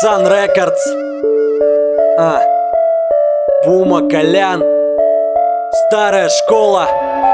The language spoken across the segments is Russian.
Sun Records, Пума, Колян, старая школа.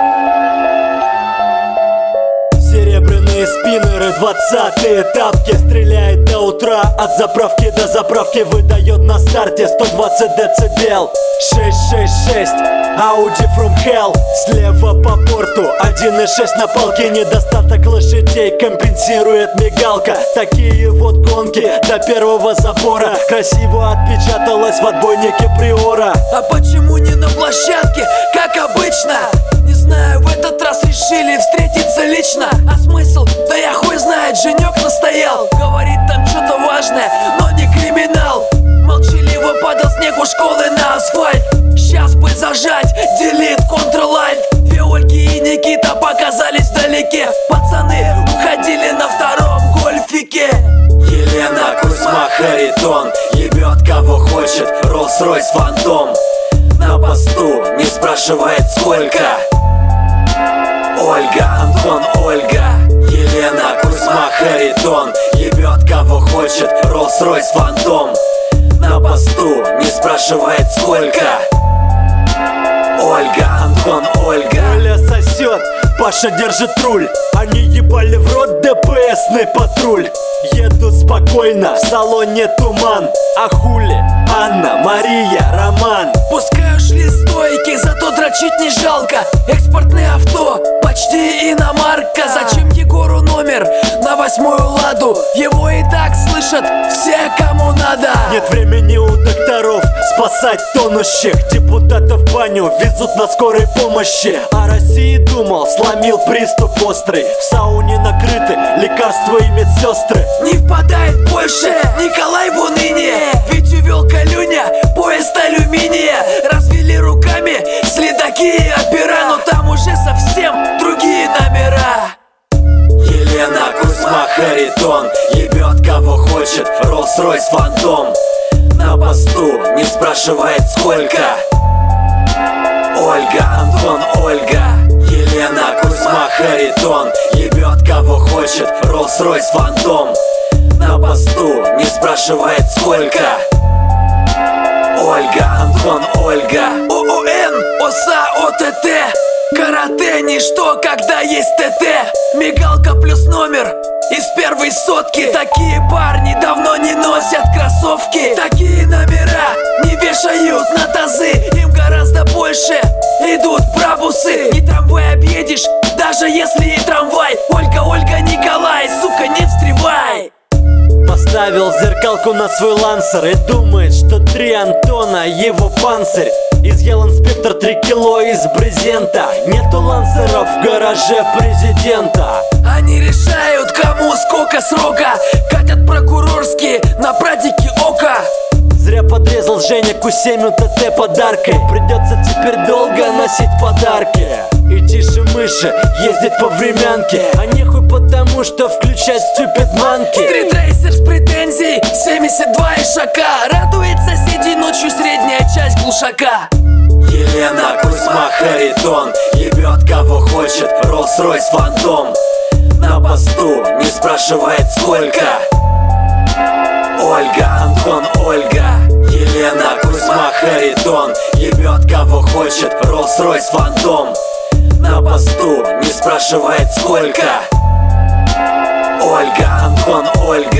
Серебряные спиннеры, 20-е тапки. Стреляет до утра, от заправки до заправки. Выдает на старте 120 децибел. 666, Audi from hell. Слева по борту, 1.6 на палке. Недостаток лошадей компенсирует мигалка. Такие вот гонки до первого забора. Красиво отпечаталась в отбойнике Приора. А почему не на площадке, как обычно? Не знаю, в этот раз решили встретиться лично. А смысл? Да я хуй знает, Женек настоял. Говорит там что-то важное, но не криминал. Молчаливо падал снег у школы на асфальт. Сейчас бы зажать, делит, Ctrl-Alt. Две Ольги и Никита показались вдалеке. Пацаны уходили на втором гольфике. Елена Кузьма Харитон ебет кого хочет, Rolls-Royce Phantom. На посту не спрашивает сколько. Ольга, Антон, Ольга. Елена Кузьма Харитон ебет кого хочет, Rolls-Royce Phantom. На посту не спрашивает сколько. Ольга, Антон, Ольга. Оля сосет, Паша держит руль. Они ебали в рот ДПСный патруль. Едут спокойно, в салоне туман. А хули? Анна, Мария, Роман. Пускай ушли стойки, зато дрочить не жалко. Экспортное авто, почти иномарка. Зачем Егору номер на 8-ю ладу? Его и так слышат все, кому надо. Нет времени у докторов спасать тонущих. Депутатов в баню везут на скорой помощи. О России думал, сломил приступ острый. В сауне накрыты лекарства и медсестры. Не впадает больше Николай в уныние. Ведь увел Калюня поезд алюминия. Развели руками следаки и опера. Но там уже совсем другие номера. Елена Кузьма Харитон ебет кого хочет, Rolls-Royce Phantom. На посту не спрашивает сколько. Ольга, Антон, Ольга. Елена Кузьма Харитон ебет кого хочет, Rolls-Royce Phantom. На посту не спрашивает сколько. Ольга, Антон, Ольга. ООН, ОСА, ОТТ. Карате ничто, когда есть ТТ. Мигалка плюс номер из первой сотки. Такие парни давно не носят кроссовки. Такие номера не вешают на тазы. Им гораздо больше идут брабусы. Не трамвай объедешь, даже если и трамвай. Ольга, Ольга, Николай, сука, не встревай. Поставил зеркалку на свой лансер и думает, что 3 Антона его панцирь. Изъял инспектор 3 кило из брезента. Нету лансеров в гараже президента. Они решают, кому сколько срока. Катят прокурорские на прадике ока. Зря подрезал Женя Q7 ТТ подаркой. Придется теперь долго носить подарки. И тише мыши ездить по времянке. А нехуй потому, что включать стюпид манки. Стритрейсер с претензией 72 ишака. Радует соседей ночью средняя часть глушака. Елена Кузьма Харитон ебет кого хочет, Rolls-Royce Phantom. На посту не спрашивает сколько. Ольга, Антон, Ольга. Елена Кузьма Харитон ебет кого хочет, Rolls-Royce Phantom. На посту не спрашивает сколько. Ольга, Антон, Ольга.